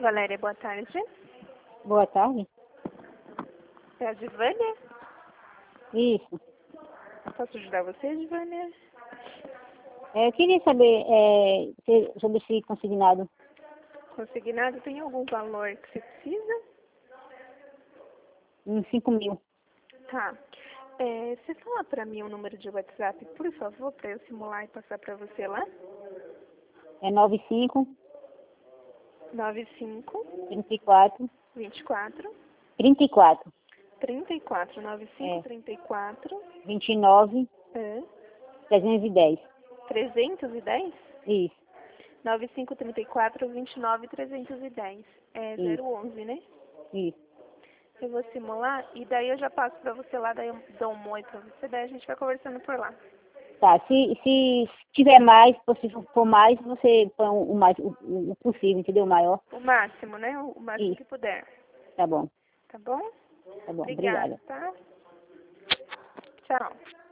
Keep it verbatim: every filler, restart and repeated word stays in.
Valéria, boa tarde. Boa tarde. É a Divânia? Isso. Posso ajudar você, Divânia? É, eu queria saber é, se- sobre esse consignado. Consignado, tem algum valor que você precisa? Uns cinco mil. Tá. É, você fala pra mim o número de WhatsApp, por favor, pra eu simular e passar pra você lá? É nove cinco, nove cinco, trinta e quatro, vinte e quatro, trinta e quatro, trinta e quatro, nove cinco, é, trinta e quatro, vinte e nove, é, trezentos e dez. trezentos e dez? Isso, nove cinco, trinta e quatro, vinte e nove, trezentos e dez. É isso, zero onze, né? isso. Eu vou simular e daí eu já passo pra você lá, daí eu dou um oi pra você, daí a gente vai conversando por lá. Tá, se, se tiver mais, se for mais, você põe o mais, o, o possível, entendeu? O maior. O máximo, né? O máximo Isso, que puder. tá bom, Tá bom? tá bom, Obrigada, obrigada. tá? Tchau.